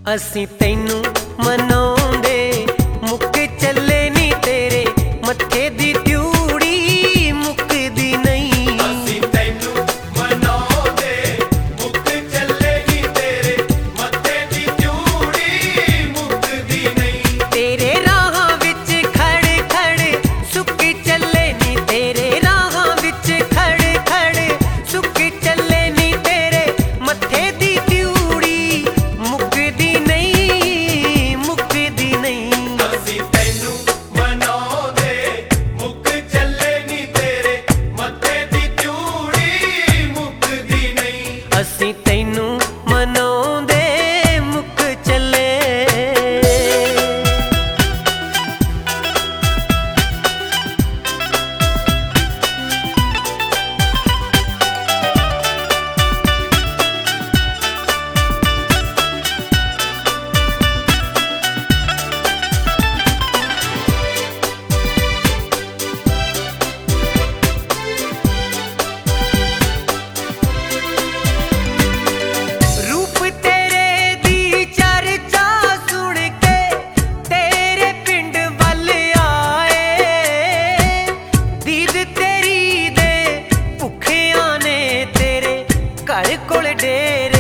ਅਸੀਂ ਤੈਨੂੰ ਮਨਾਉਂਦੇ ਮੁੱਕ ਚੱਲੇ ਨੀ ਤੇਰੇ ਮੱਥੇ ਦੀ ਤਿਊੜੀ ਮੁੱਕਦੀ ਨਹੀਂ। ਅਸੀਂ ਤੈਨੂੰ ਮਨਾਉਂਦੇ ਮੁੱਕ ਚੱਲੇ ਨੀ ਤੇਰੇ ਮੱਥੇ ਦੀ ਤਿਊੜੀ ਮੁੱਕਦੀ ਨਹੀਂ। ਤੇਰੇ ਰਾਹਾਂ ਵਿੱਚ ਖੜ ਖੜ ਸੁੱਕ ਚੱਲੇ ਨੀ ਤੇਰੇ ਰਾਹਾਂ ਵਿੱਚ ਖੜ ਖੜ ਸੁੱਕ ਚੱਲੇ ਨੀ ਤੇਰੇ ਮੱਥੇ ਦੀ ਤਿਊੜੀ ਮੁੱਕਦੀ ਨਹੀਂ ਮੁੱਕਦੀ ਨਹੀਂ। ਅਸੀਂ ਤੈਨੂੰ ਮਨਾਉਂਦੇ ਮੁੱਕ ਚੱਲੇ ਨੀ ਤੇਰੇ ਮੱਥੇ ਦੀ ਤਿਊੜੀ ਮੁੱਕਦੀ ਨਹੀਂ। ਅਸੀਂ ਤੈਨੂੰ ਮਨਾਉਂਦੇ ਮੁੱਕ ਚੱਲੇ। ਰੂਪ ਤੇਰੇ ਦੀ ਚਰਚਾ ਸੁਣ ਕੇ ਤੇਰੇ ਪਿੰਡ ਵੱਲ ਆਏ। ਦੀਦ ਤੇਰੀ ਦੇ ਭੁੱਖਿਆਂ ਨੇ ਤੇਰੇ ਘਰ ਕੋਲ ਡੇਰੇ